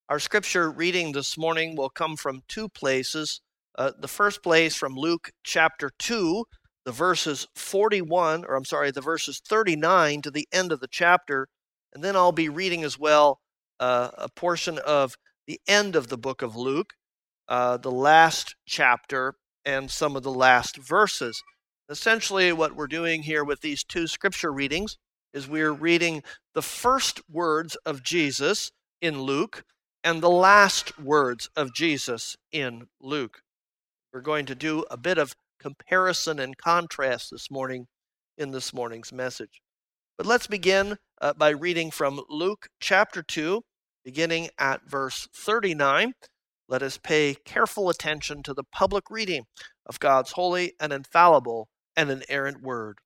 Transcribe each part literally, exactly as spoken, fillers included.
Our scripture reading this morning will come from two places. Uh, the first place from Luke chapter two, the verses forty-one, or I'm sorry, the verses thirty-nine to the end of the chapter. And then I'll be reading as well uh, a portion of the end of the book of Luke, uh, the last chapter, and some of the last verses. Essentially, what we're doing here with these two scripture readings is we're reading the first words of Jesus in Luke and the last words of Jesus in Luke. We're going to do a bit of comparison and contrast this morning in this morning's message. But let's begin uh, by reading from Luke chapter two, beginning at verse thirty-nine. Let us pay careful attention to the public reading of God's holy and infallible and inerrant word.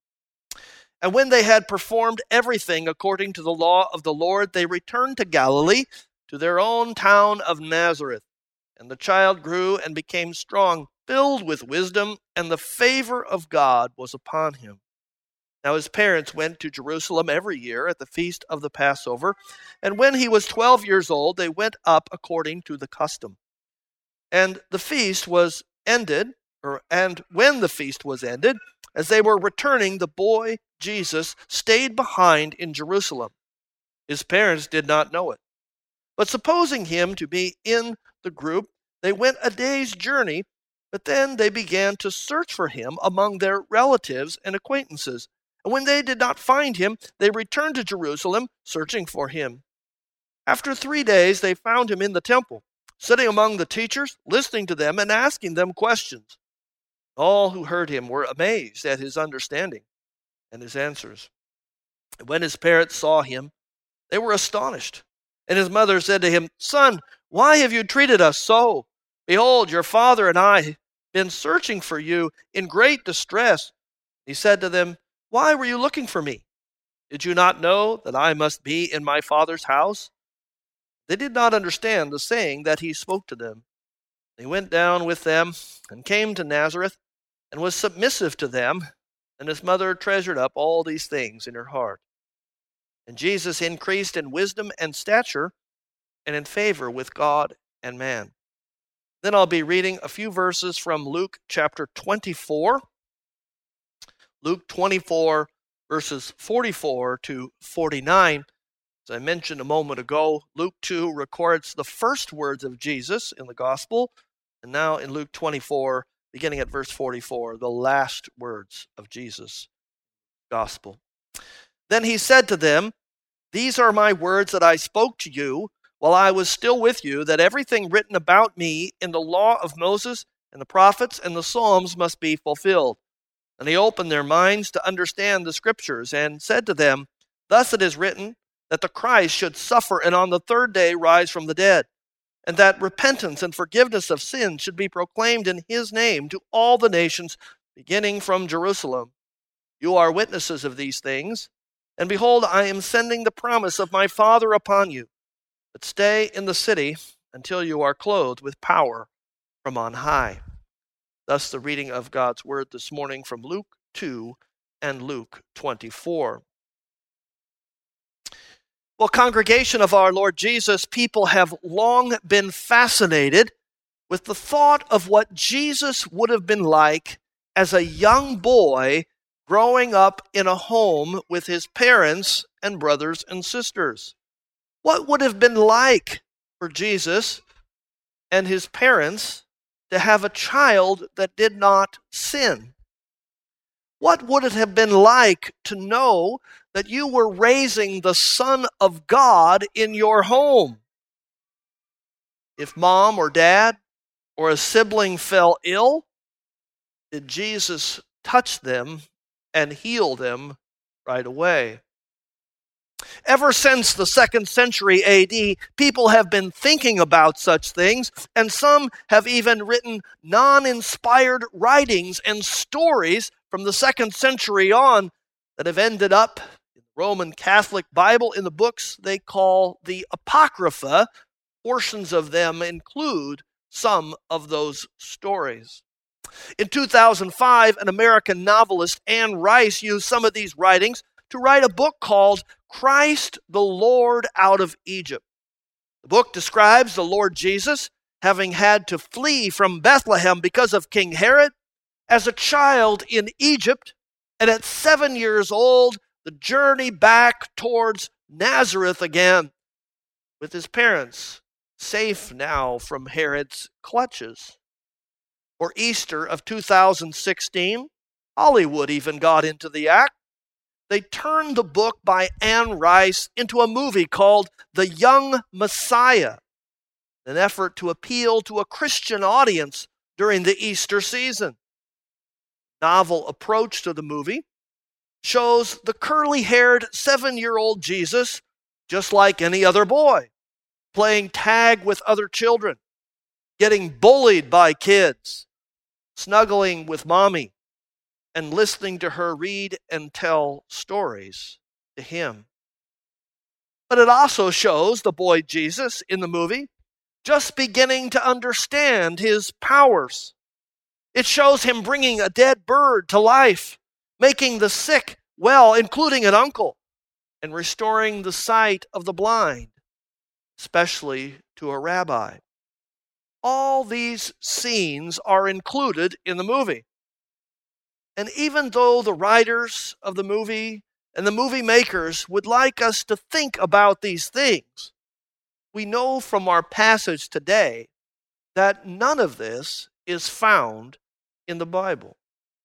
And when they had performed everything according to the law of the Lord, they returned to Galilee, to their own town of Nazareth. And the child grew and became strong, filled with wisdom, and the favor of God was upon him. Now his parents went to Jerusalem every year at the feast of the Passover, and when he was twelve years old, they went up according to the custom. And the feast was ended, or and when the feast was ended, as they were returning, the boy Jesus stayed behind in Jerusalem. His parents did not know it. But supposing him to be in the group, they went a day's journey, but then they began to search for him among their relatives and acquaintances. And when they did not find him, they returned to Jerusalem, searching for him. After three days, they found him in the temple, sitting among the teachers, listening to them and asking them questions. All who heard him were amazed at his understanding and his answers. And when his parents saw him, they were astonished. And his mother said to him, "Son, why have you treated us so? Behold, your father and I have been searching for you in great distress." He said to them, "Why were you looking for me? Did you not know that I must be in my father's house?" They did not understand the saying that he spoke to them. He went down with them and came to Nazareth and was submissive to them, and his mother treasured up all these things in her heart. And Jesus increased in wisdom and stature and in favor with God and man. Then I'll be reading a few verses from Luke chapter twenty-four. Luke twenty-four, verses forty-four to forty-nine. As I mentioned a moment ago, Luke two records the first words of Jesus in the gospel, and now in Luke twenty-four, beginning at verse forty-four, the last words of Jesus' gospel. Then he said to them, "These are my words that I spoke to you while I was still with you, that everything written about me in the law of Moses and the prophets and the Psalms must be fulfilled." And he opened their minds to understand the scriptures and said to them, "Thus it is written, that the Christ should suffer and on the third day rise from the dead, and that repentance and forgiveness of sins should be proclaimed in his name to all the nations, beginning from Jerusalem. You are witnesses of these things, and behold, I am sending the promise of my Father upon you. But stay in the city until you are clothed with power from on high." Thus the reading of God's word this morning from Luke two and Luke twenty-four. Well, congregation of our Lord Jesus, people have long been fascinated with the thought of what Jesus would have been like as a young boy growing up in a home with his parents and brothers and sisters. What would have been like for Jesus and his parents to have a child that did not sin? What would it have been like to know that you were raising the Son of God in your home? If mom or dad or a sibling fell ill, did Jesus touch them and heal them right away? Ever since the second century A D, people have been thinking about such things, and some have even written non-inspired writings and stories from the second century on that have ended up in the Roman Catholic Bible in the books they call the Apocrypha. Portions of them include some of those stories. In two thousand five, an American novelist, Anne Rice, used some of these writings to write a book called Christ the Lord Out of Egypt. The book describes the Lord Jesus having had to flee from Bethlehem because of King Herod as a child in Egypt, and at seven years old, the journey back towards Nazareth again with his parents, safe now from Herod's clutches. For Easter of two thousand sixteen, Hollywood even got into the act. They turned the book by Anne Rice into a movie called The Young Messiah, an effort to appeal to a Christian audience during the Easter season. Novel approach to the movie shows the curly-haired seven-year-old Jesus, just like any other boy, playing tag with other children, getting bullied by kids, snuggling with mommy, and listening to her read and tell stories to him. But it also shows the boy Jesus in the movie just beginning to understand his powers. It shows him bringing a dead bird to life, making the sick well, including an uncle, and restoring the sight of the blind, especially to a rabbi. All these scenes are included in the movie. And even though the writers of the movie and the movie makers would like us to think about these things, we know from our passage today that none of this is found in the Bible.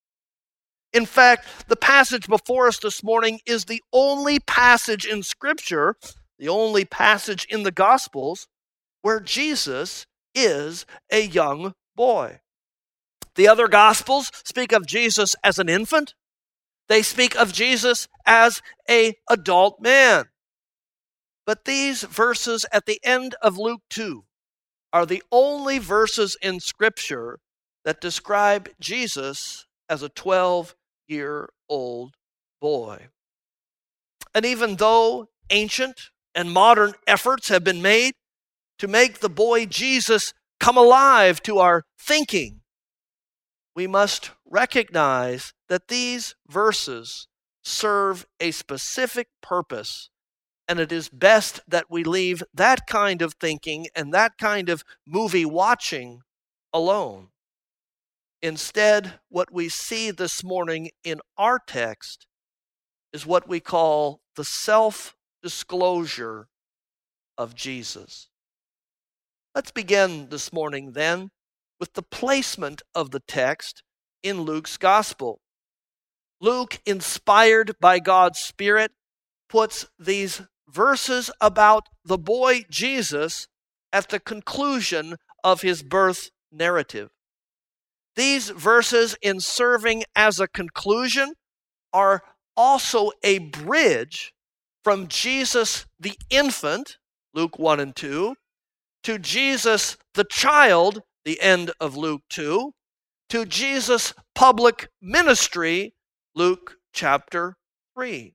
In fact, the passage before us this morning is the only passage in Scripture, the only passage in the Gospels, where Jesus is a young boy. The other Gospels speak of Jesus as an infant. They speak of Jesus as an adult man. But these verses at the end of Luke two are the only verses in Scripture that describe Jesus as a twelve-year-old boy. And even though ancient and modern efforts have been made to make the boy Jesus come alive to our thinking, we must recognize that these verses serve a specific purpose, and it is best that we leave that kind of thinking and that kind of movie watching alone. Instead, what we see this morning in our text is what we call the self-disclosure of Jesus. Let's begin this morning then with the placement of the text in Luke's gospel. Luke, inspired by God's Spirit, puts these verses about the boy Jesus at the conclusion of his birth narrative. These verses, in serving as a conclusion, are also a bridge from Jesus the infant, Luke one and two, to Jesus the child, the end of Luke two, to Jesus' public ministry, Luke chapter three.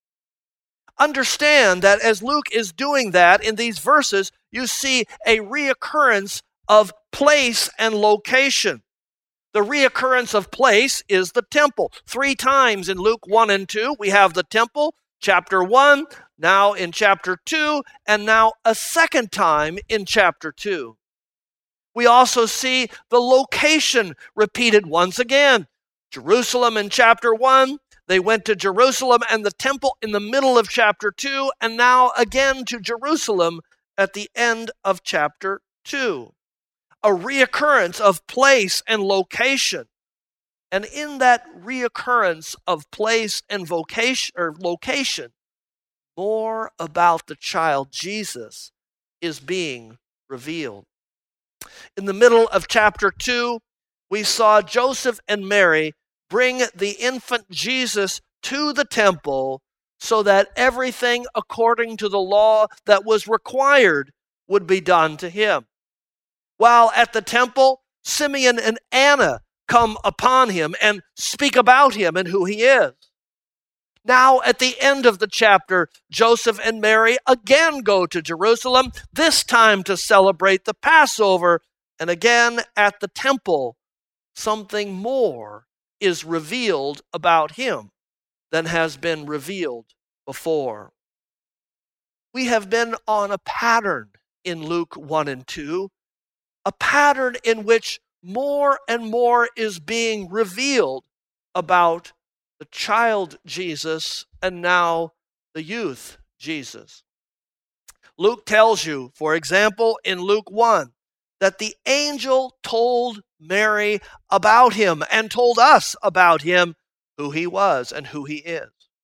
Understand that as Luke is doing that in these verses, you see a reoccurrence of place and location. The reoccurrence of place is the temple. Three times in Luke one and two, we have the temple, chapter one, now in chapter two, and now a second time in chapter two. We also see the location repeated once again. Jerusalem in chapter one, they went to Jerusalem and the temple in the middle of chapter two, and now again to Jerusalem at the end of chapter two. A reoccurrence of place and location. And in that reoccurrence of place and vocation or location, more about the child Jesus is being revealed. In the middle of chapter two, we saw Joseph and Mary bring the infant Jesus to the temple so that everything according to the law that was required would be done to him. While at the temple, Simeon and Anna come upon him and speak about him and who he is. Now, at the end of the chapter, Joseph and Mary again go to Jerusalem, this time to celebrate the Passover, and again at the temple, something more is revealed about him than has been revealed before. We have been on a pattern in Luke one and two, a pattern in which more and more is being revealed about the child Jesus and now the youth Jesus. Luke tells you, for example, in Luke one, that the angel told Mary about him and told us about him, who he was and who he is.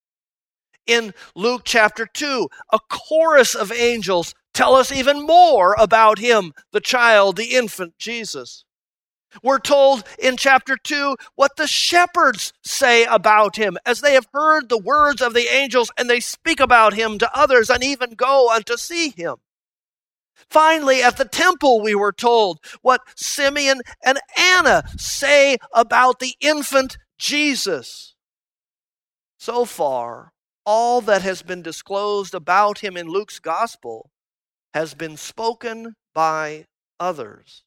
In Luke chapter two, a chorus of angels tell us even more about him, the child, the infant Jesus. We're told in chapter two what the shepherds say about him as they have heard the words of the angels and they speak about him to others and even go on to see him. Finally, at the temple, we were told what Simeon and Anna say about the infant Jesus. So far, all that has been disclosed about him in Luke's gospel has been spoken by others.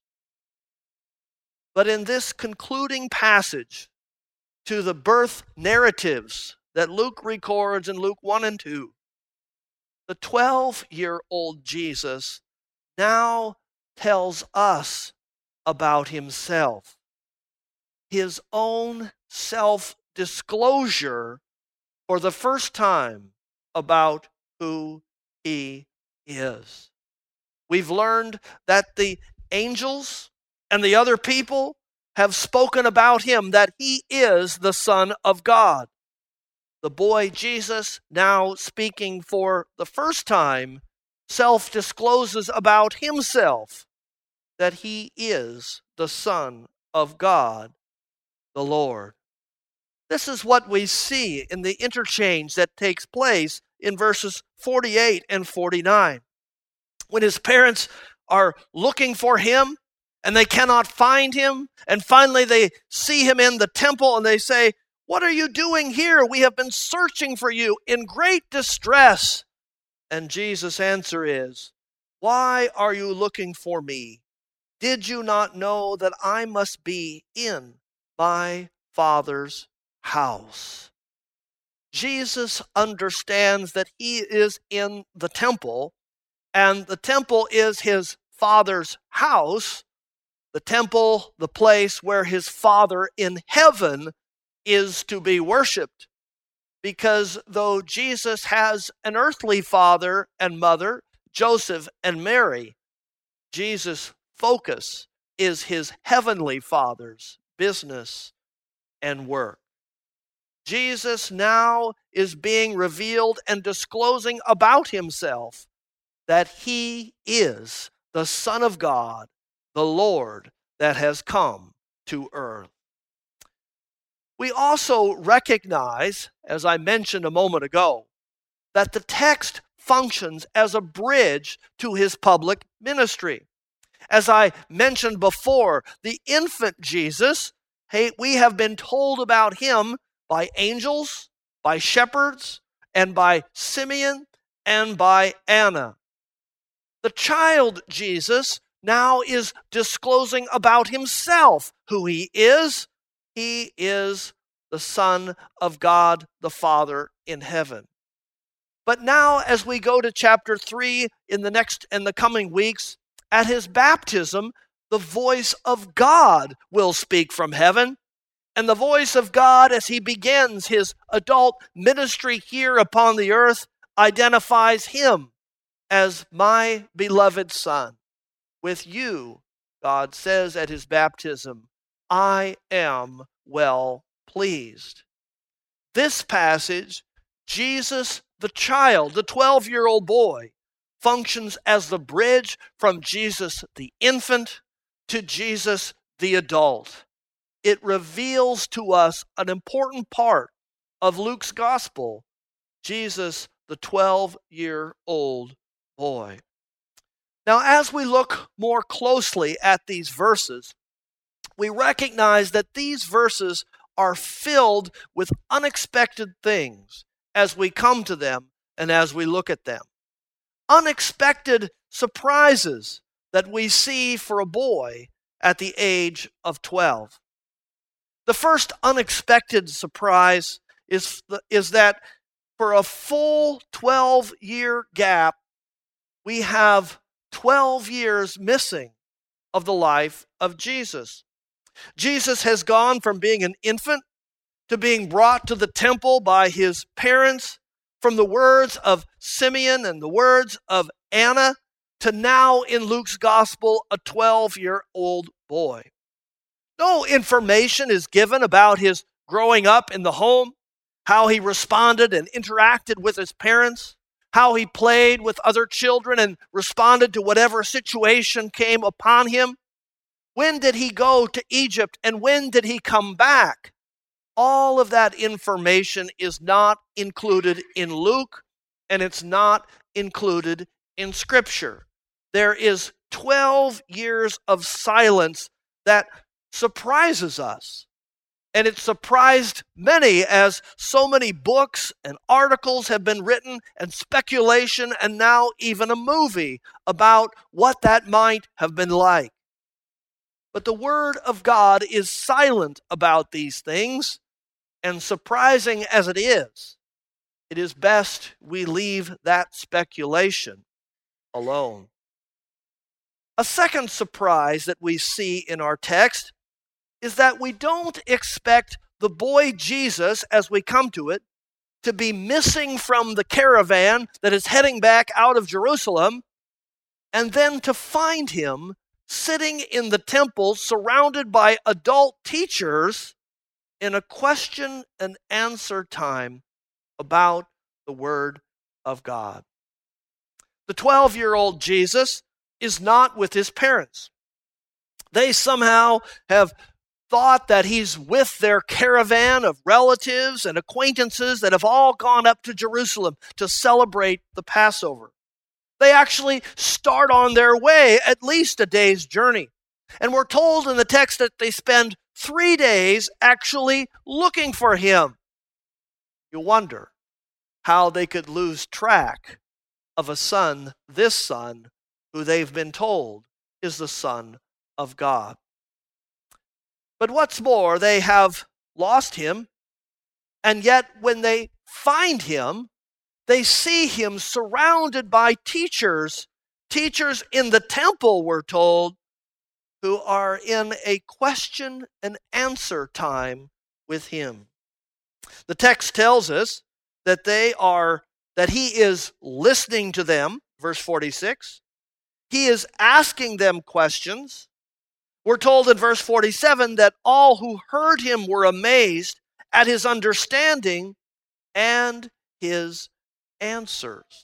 But in this concluding passage to the birth narratives that Luke records in Luke one and two, the twelve-year-old Jesus now tells us about himself, his own self-disclosure for the first time about who he is. We've learned that the angels and the other people have spoken about him, that he is the Son of God. The boy Jesus, now speaking for the first time, self-discloses about himself, that he is the Son of God, the Lord. This is what we see in the interchange that takes place in verses forty-eight and forty-nine. When his parents are looking for him and they cannot find him, and finally they see him in the temple and they say, "What are you doing here? We have been searching for you in great distress." And Jesus' answer is, "Why are you looking for me? Did you not know that I must be in my Father's house?" Jesus understands that he is in the temple, and the temple is his Father's house, the temple, the place where his Father in heaven is to be worshiped. Because though Jesus has an earthly father and mother, Joseph and Mary, Jesus' focus is his heavenly Father's business and work. Jesus now is being revealed and disclosing about himself that he is the Son of God, the Lord that has come to earth. We also recognize, as I mentioned a moment ago, that the text functions as a bridge to his public ministry. As I mentioned before, the infant Jesus, hey, we have been told about him by angels, by shepherds, and by Simeon, and by Anna. The child Jesus now is disclosing about himself who he is. He is the Son of God, the Father in heaven. But now, as we go to chapter three in the next and the coming weeks, at his baptism, the voice of God will speak from heaven. And the voice of God, as he begins his adult ministry here upon the earth, identifies him as my beloved Son. With you, God says at his baptism, I am well pleased. This passage, Jesus the child, the twelve-year-old boy, functions as the bridge from Jesus the infant to Jesus the adult. It reveals to us an important part of Luke's gospel, Jesus the twelve-year-old boy. Now, as we look more closely at these verses, we recognize that these verses are filled with unexpected things as we come to them and as we look at them. Unexpected surprises that we see for a boy at the age of twelve. The first unexpected surprise is, is that for a full twelve-year gap, we have twelve years missing of the life of Jesus. Jesus has gone from being an infant to being brought to the temple by his parents, from the words of Simeon and the words of Anna, to now in Luke's gospel, a twelve-year-old boy. No information is given about his growing up in the home, how he responded and interacted with his parents, how he played with other children and responded to whatever situation came upon him. When did he go to Egypt and when did he come back? All of that information is not included in Luke, and it's not included in Scripture. There is twelve years of silence that surprises us. And it surprised many, as so many books and articles have been written and speculation and now even a movie about what that might have been like. But the Word of God is silent about these things, and surprising as it is, it is best we leave that speculation alone. A second surprise that we see in our text is that we don't expect the boy Jesus, as we come to it, to be missing from the caravan that is heading back out of Jerusalem, and then to find him sitting in the temple surrounded by adult teachers in a question and answer time about the Word of God. The twelve-year-old Jesus is not with his parents. They somehow have thought that he's with their caravan of relatives and acquaintances that have all gone up to Jerusalem to celebrate the Passover. They actually start on their way at least a day's journey. And we're told in the text that they spend three days actually looking for him. You wonder how they could lose track of a son, this son, who they've been told is the Son of God. But what's more, they have lost him, and yet when they find him, they see him surrounded by teachers, teachers in the temple, we're told, who are in a question and answer time with him. The text tells us that they are, that he is listening to them, verse forty-six. He is asking them questions. We're told in verse forty-seven that all who heard him were amazed at his understanding and his answers.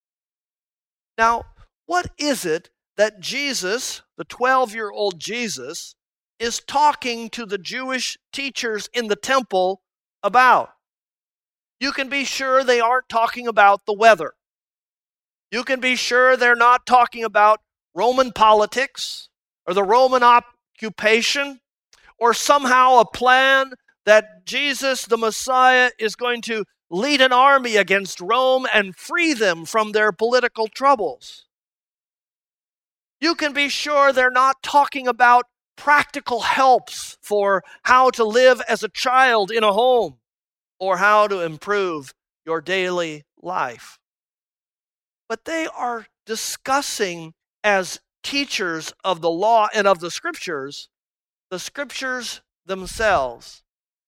Now, what is it that Jesus, the twelve-year-old Jesus, is talking to the Jewish teachers in the temple about? You can be sure they aren't talking about the weather. You can be sure they're not talking about Roman politics or the Roman occupation or somehow a plan that Jesus, the Messiah, is going to lead an army against Rome and free them from their political troubles. You can be sure they're not talking about practical helps for how to live as a child in a home or how to improve your daily life. But they are discussing, as teachers of the law and of the Scriptures, the Scriptures themselves.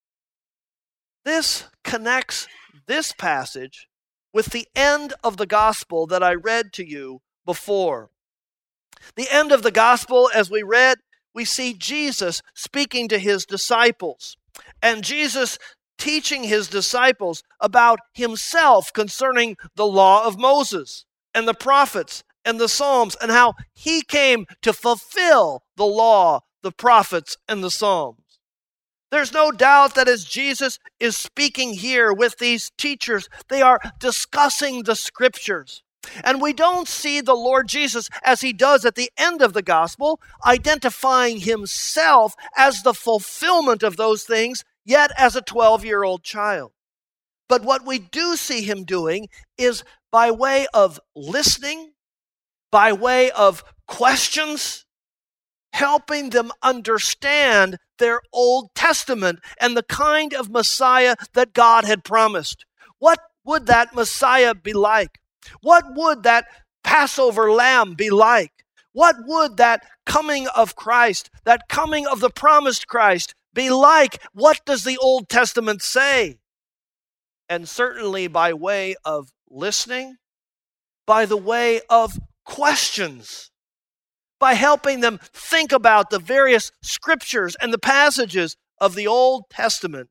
This connects this passage with the end of the gospel that I read to you before. The end of the gospel, as we read, we see Jesus speaking to his disciples, and Jesus teaching his disciples about himself concerning the law of Moses and the prophets and the Psalms, and how he came to fulfill the law, the prophets, and the Psalms. There's no doubt that as Jesus is speaking here with these teachers, they are discussing the Scriptures. And we don't see the Lord Jesus, as he does at the end of the gospel, identifying himself as the fulfillment of those things, yet as a twelve-year-old child. But what we do see him doing is by way of listening, by way of questions, helping them understand their Old Testament and the kind of Messiah that God had promised. What would that Messiah be like? What would that Passover lamb be like? What would that coming of Christ, that coming of the promised Christ be like? What does the Old Testament say? And certainly by way of listening, by the way of questions, by helping them think about the various scriptures and the passages of the Old Testament,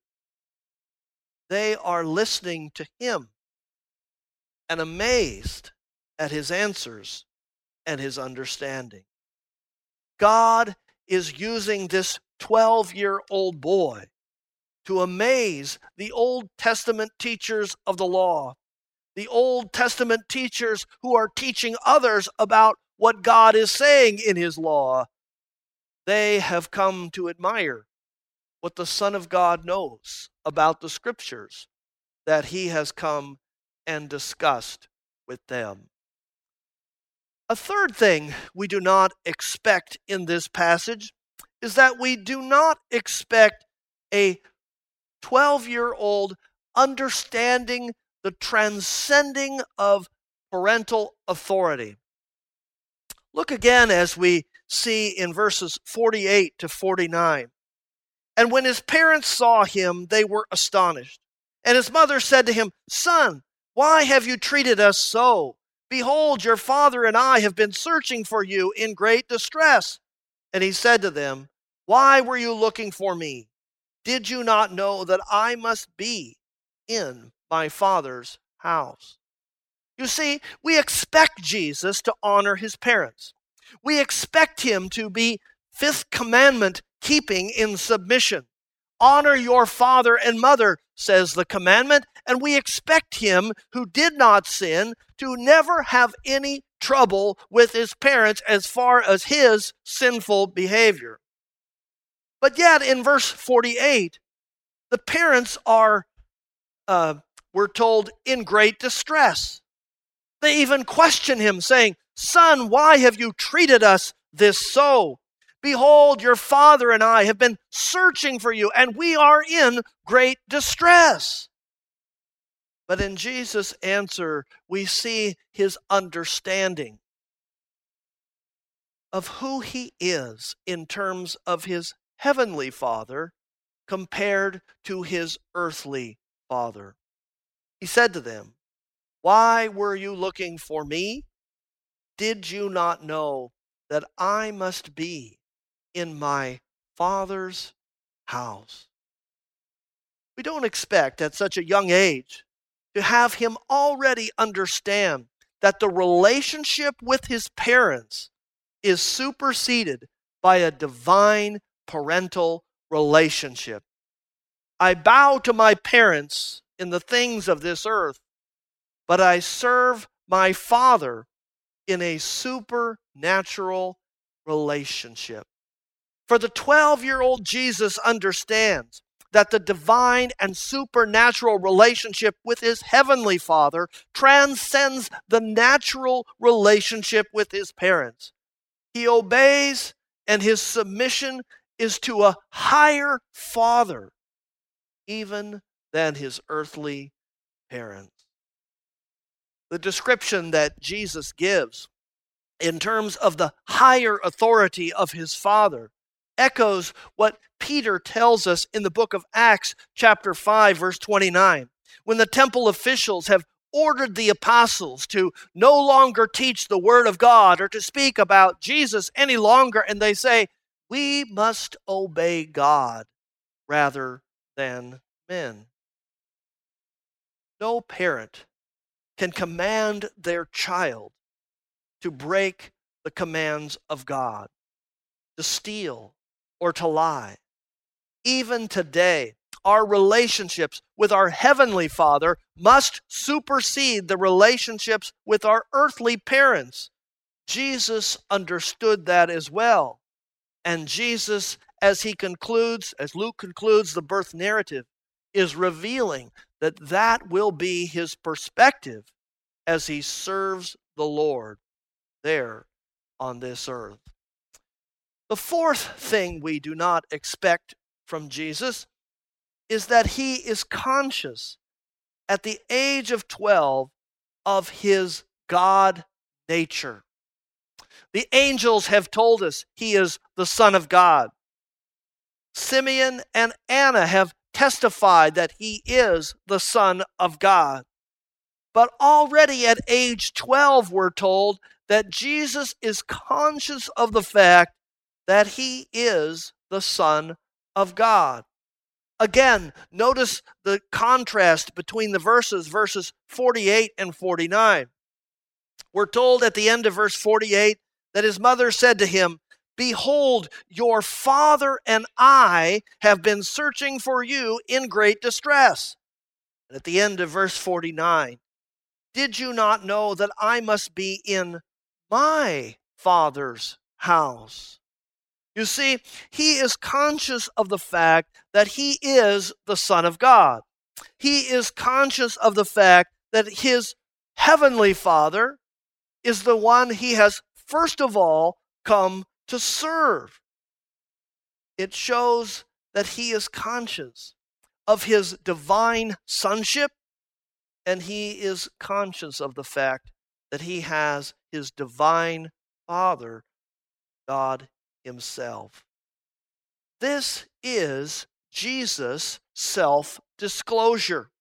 they are listening to him and amazed at his answers and his understanding. God is using this twelve-year-old boy to amaze the Old Testament teachers of the law, the Old Testament teachers who are teaching others about what God is saying in his law. They have come to admire what the Son of God knows about the scriptures that he has come and discussed with them. A third thing we do not expect in this passage is that we do not expect a twelve-year-old understanding the transcending of parental authority. Look again as we see in verses forty-eight to forty-nine. And when his parents saw him, they were astonished. And his mother said to him, "Son, why have you treated us so? Behold, your father and I have been searching for you in great distress." And he said to them, "Why were you looking for me? Did you not know that I must be in my Father's house?" You see, we expect Jesus to honor his parents. We expect him to be fifth commandment keeping in submission. Honor your father and mother, says the commandment, and we expect him who did not sin to never have any trouble with his parents as far as his sinful behavior. But yet in verse forty-eight, the parents are, uh, we're told, in great distress. They even question him, saying, "Son, why have you treated us this so? Behold, your father and I have been searching for you, and we are in great distress." But in Jesus' answer, we see his understanding of who he is in terms of his heavenly Father compared to his earthly father. He said to them, "Why were you looking for me? Did you not know that I must be in my Father's house?" We don't expect at such a young age to have him already understand that the relationship with his parents is superseded by a divine parental relationship. "I bow to my parents in the things of this earth, but I serve my Father in a supernatural relationship." For the twelve-year-old Jesus understands that the divine and supernatural relationship with his heavenly Father transcends the natural relationship with his parents. He obeys, and his submission is to a higher Father, even than his earthly parents. The description that Jesus gives in terms of the higher authority of his Father echoes what Peter tells us in the book of Acts, chapter five, verse twenty-nine. When the temple officials have ordered the apostles to no longer teach the word of God or to speak about Jesus any longer, and they say, "We must obey God rather than men." No parent can command their child to break the commands of God, to steal or to lie. Even today, our relationships with our heavenly Father must supersede the relationships with our earthly parents. Jesus understood that as well. And Jesus, as he concludes, as Luke concludes the birth narrative, is revealing that that will be his perspective as he serves the Lord there on this earth. The fourth thing we do not expect from Jesus is that he is conscious at the age of twelve of his God nature. The angels have told us he is the Son of God. Simeon and Anna have testified that he is the Son of God. But already at age twelve, we're told that Jesus is conscious of the fact that he is the Son of God. Again, notice the contrast between the verses, verses forty-eight and forty-nine. We're told at the end of verse forty-eight that his mother said to him, "Behold, your father and I have been searching for you in great distress." And at the end of verse forty-nine, "Did you not know that I must be in my Father's house?" You see, he is conscious of the fact that he is the Son of God. He is conscious of the fact that his heavenly Father is the one he has first of all come to serve. It shows that he is conscious of his divine sonship, and he is conscious of the fact that he has his divine Father, God himself. This is Jesus' self-disclosure.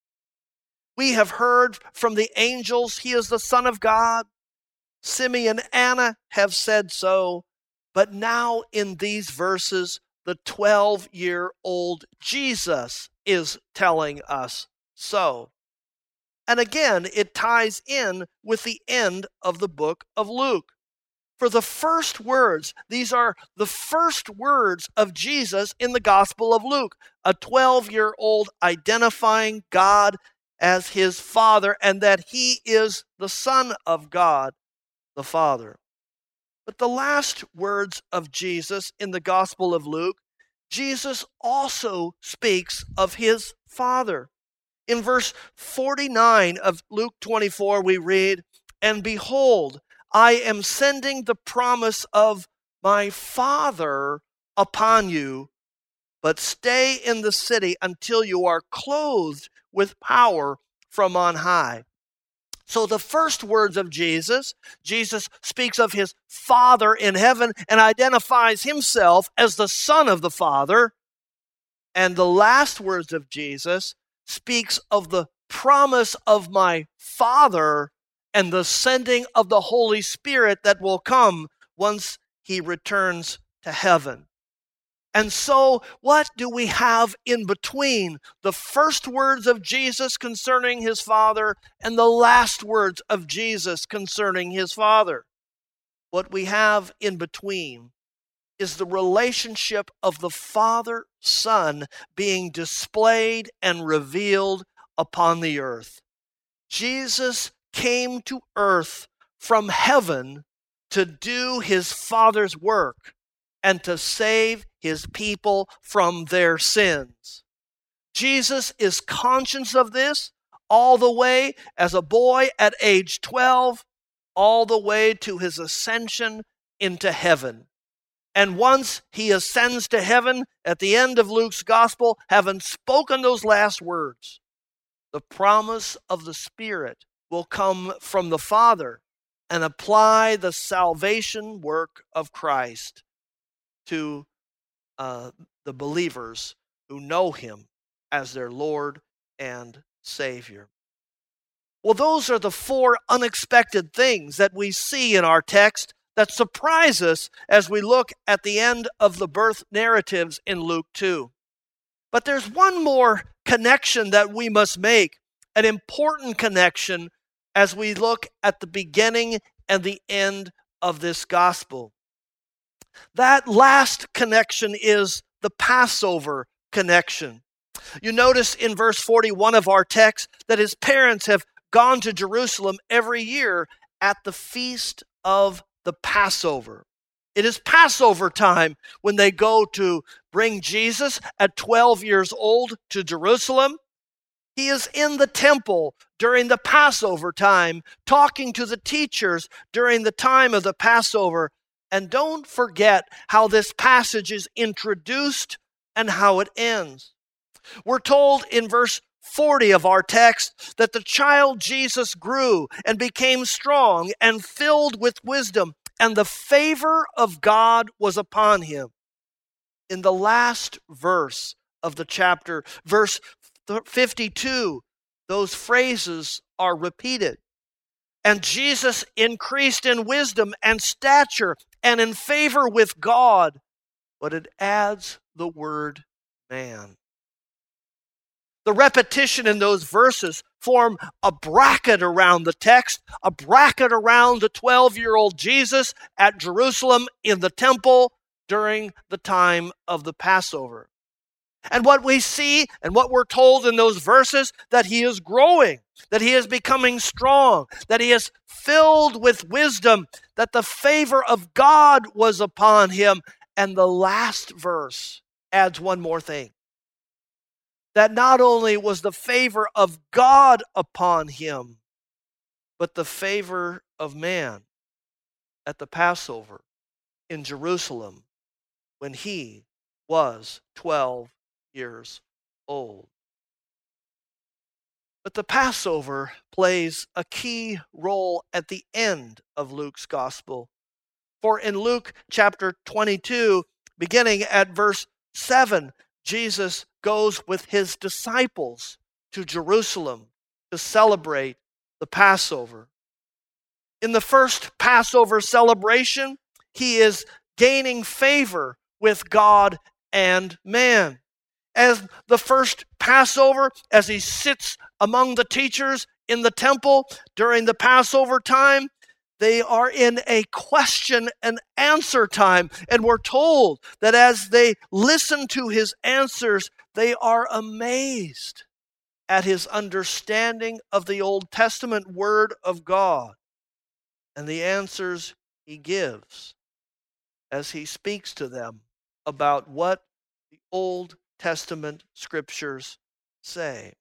We have heard from the angels he is the Son of God. Simeon and Anna have said so. But now in these verses, the twelve-year-old Jesus is telling us so. And again, it ties in with the end of the book of Luke. For the first words, these are the first words of Jesus in the Gospel of Luke, a twelve-year-old identifying God as his Father and that he is the Son of God, the Father. But the last words of Jesus in the Gospel of Luke, Jesus also speaks of his Father. In verse forty-nine of Luke twenty-four, we read, "And behold, I am sending the promise of my Father upon you, but stay in the city until you are clothed with power from on high." So the first words of Jesus, Jesus speaks of his Father in heaven and identifies himself as the Son of the Father. And the last words of Jesus speaks of the promise of my Father and the sending of the Holy Spirit that will come once he returns to heaven. And so, what do we have in between the first words of Jesus concerning his Father and the last words of Jesus concerning his Father? What we have in between is the relationship of the Father-Son being displayed and revealed upon the earth. Jesus came to earth from heaven to do his Father's work and to save his people from their sins. Jesus is conscious of this all the way as a boy at age twelve, all the way to his ascension into heaven. And once he ascends to heaven at the end of Luke's gospel, having spoken those last words, the promise of the Spirit will come from the Father and apply the salvation work of Christ to uh, the believers who know him as their Lord and Savior. Well, those are the four unexpected things that we see in our text that surprise us as we look at the end of the birth narratives in Luke two. But there's one more connection that we must make, an important connection as we look at the beginning and the end of this gospel. That last connection is the Passover connection. You notice in verse forty-one of our text that his parents have gone to Jerusalem every year at the feast of the Passover. It is Passover time when they go to bring Jesus at twelve years old to Jerusalem. He is in the temple during the Passover time, talking to the teachers during the time of the Passover. And don't forget how this passage is introduced and how it ends. We're told in verse forty of our text, that the child Jesus grew and became strong and filled with wisdom, and the favor of God was upon him. In the last verse of the chapter, verse fifty-two, those phrases are repeated. And Jesus increased in wisdom and stature and in favor with God. But it adds the word man. The repetition in those verses form a bracket around the text, a bracket around the twelve-year-old Jesus at Jerusalem in the temple during the time of the Passover. And what we see and what we're told in those verses, that he is growing, that he is becoming strong, that he is filled with wisdom, that the favor of God was upon him. And the last verse adds one more thing. That not only was the favor of God upon him, but the favor of man at the Passover in Jerusalem when he was twelve years old. But the Passover plays a key role at the end of Luke's gospel. For in Luke chapter twenty-two, beginning at verse seven, Jesus goes with his disciples to Jerusalem to celebrate the Passover. In the first Passover celebration, he is gaining favor with God and man. As the first Passover, as he sits among the teachers in the temple during the Passover time, they are in a question and answer time. And we're told that as they listen to his answers, they are amazed at his understanding of the Old Testament Word of God and the answers he gives as he speaks to them about what the Old Testament Scriptures say.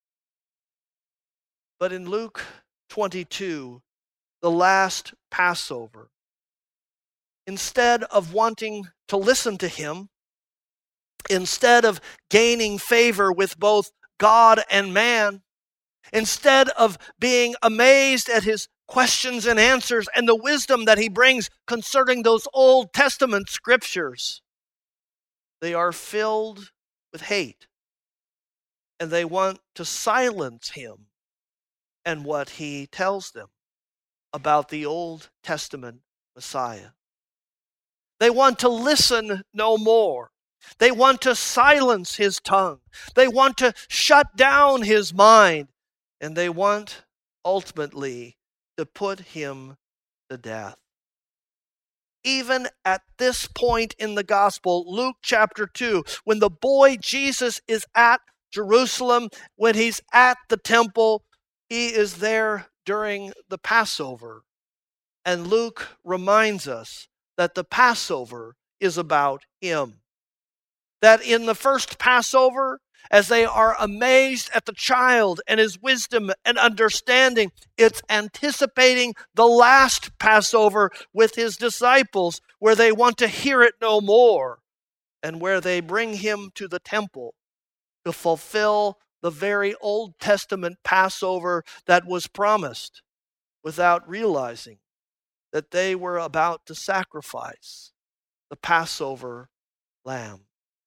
But in Luke twenty-two, the last Passover, instead of wanting to listen to him, instead of gaining favor with both God and man, instead of being amazed at his questions and answers and the wisdom that he brings concerning those Old Testament scriptures, they are filled with hate, and they want to silence him and what he tells them about the Old Testament Messiah. They want to listen no more. They want to silence his tongue. They want to shut down his mind. And they want, ultimately, to put him to death. Even at this point in the gospel, Luke chapter two, when the boy Jesus is at Jerusalem, when he's at the temple, he is there during the Passover. And Luke reminds us that the Passover is about him. That in the first Passover, as they are amazed at the child and his wisdom and understanding, it's anticipating the last Passover with his disciples, where they want to hear it no more, and where they bring him to the temple to fulfill the very Old Testament Passover that was promised, without realizing that they were about to sacrifice the Passover lamb.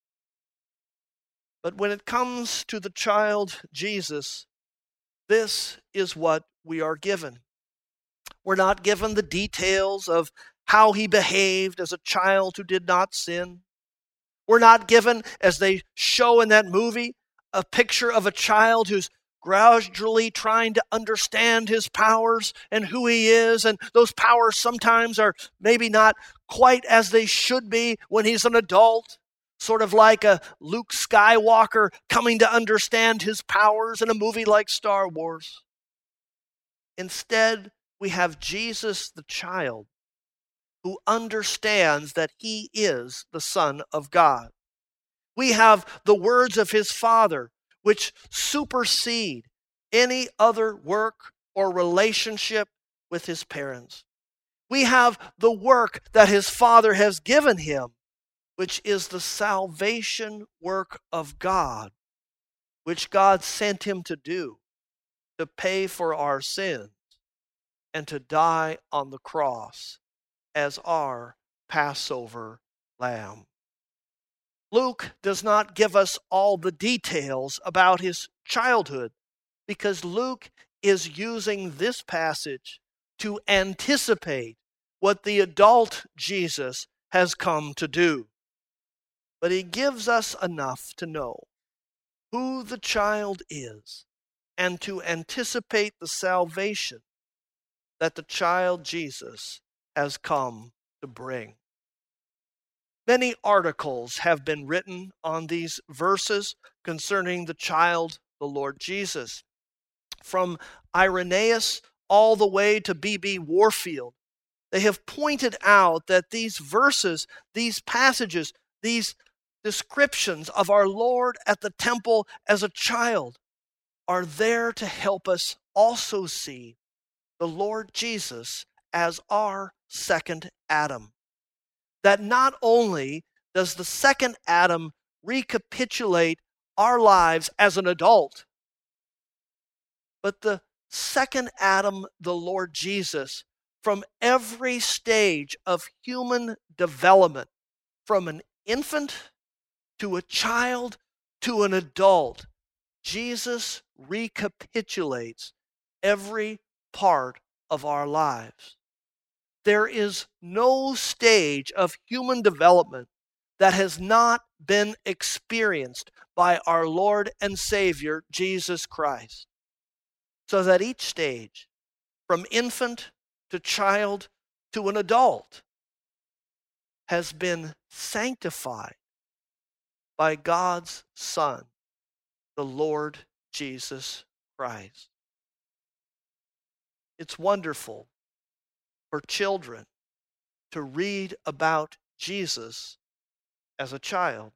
But when it comes to the child Jesus, this is what we are given. We're not given the details of how he behaved as a child who did not sin. We're not given, as they show in that movie, a picture of a child who's gradually trying to understand his powers and who he is. And those powers sometimes are maybe not quite as they should be when he's an adult. Sort of like a Luke Skywalker coming to understand his powers in a movie like Star Wars. Instead, we have Jesus the child who understands that he is the Son of God. We have the words of his Father, which supersede any other work or relationship with his parents. We have the work that his Father has given him, which is the salvation work of God, which God sent him to do, to pay for our sins and to die on the cross as our Passover lamb. Luke does not give us all the details about his childhood because Luke is using this passage to anticipate what the adult Jesus has come to do. But he gives us enough to know who the child is and to anticipate the salvation that the child Jesus has come to bring. Many articles have been written on these verses concerning the child, the Lord Jesus. From Irenaeus all the way to B B Warfield, they have pointed out that these verses, these passages, these descriptions of our Lord at the temple as a child are there to help us also see the Lord Jesus as our second Adam. That not only does the second Adam recapitulate our lives as an adult, but the second Adam, the Lord Jesus, from every stage of human development, from an infant to a child to an adult, Jesus recapitulates every part of our lives. There is no stage of human development that has not been experienced by our Lord and Savior, Jesus Christ. So that each stage, from infant to child to an adult, has been sanctified by God's Son, the Lord Jesus Christ. It's wonderful for children to read about Jesus as a child.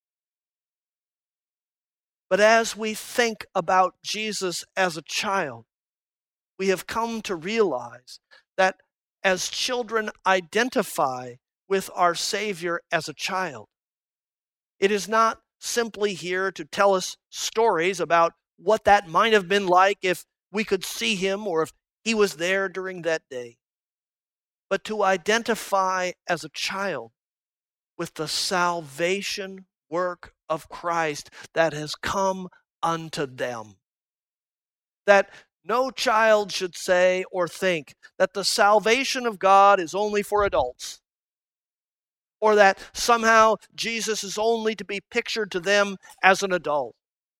But as we think about Jesus as a child, we have come to realize that as children identify with our Savior as a child, it is not simply here to tell us stories about what that might have been like if we could see him or if he was there during that day, but to identify as a child with the salvation work of Christ that has come unto them. That no child should say or think that the salvation of God is only for adults, or that somehow Jesus is only to be pictured to them as an adult.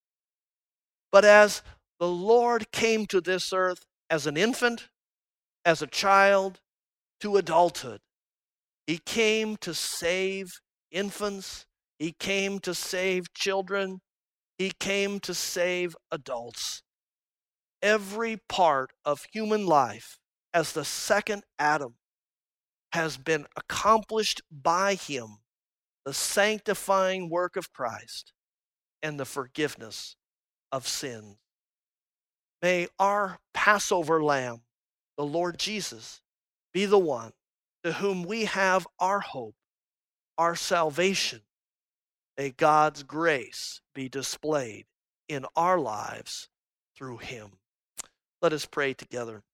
But as the Lord came to this earth as an infant, as a child, to adulthood, he came to save infants. He came to save children. He came to save adults. Every part of human life as the second Adam has been accomplished by him, the sanctifying work of Christ and the forgiveness of sins. May our Passover lamb, the Lord Jesus, be the one to whom we have our hope, our salvation. May God's grace be displayed in our lives through him. Let us pray together.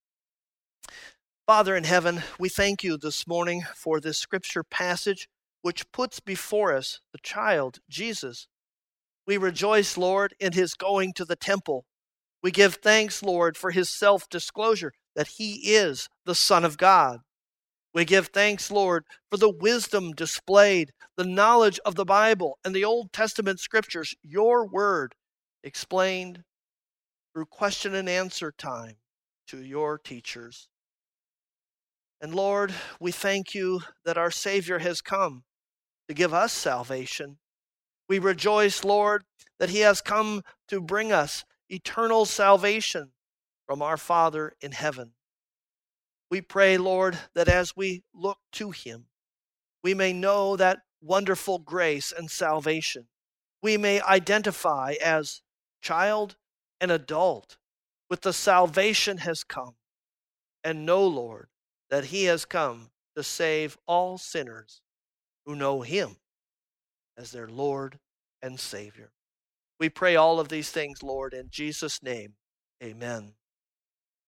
Father in heaven, we thank you this morning for this scripture passage which puts before us the child, Jesus. We rejoice, Lord, in his going to the temple. We give thanks, Lord, for his self-disclosure that he is the Son of God. We give thanks, Lord, for the wisdom displayed, the knowledge of the Bible and the Old Testament scriptures, your word explained through question and answer time to your teachers. And Lord, we thank you that our Savior has come to give us salvation. We rejoice, Lord, that he has come to bring us eternal salvation from our Father in heaven. We pray, Lord, that as we look to him, we may know that wonderful grace and salvation. We may identify as child and adult with the salvation has come, and know, Lord, that he has come to save all sinners who know him as their Lord and Savior. We pray all of these things, Lord, in Jesus' name. Amen.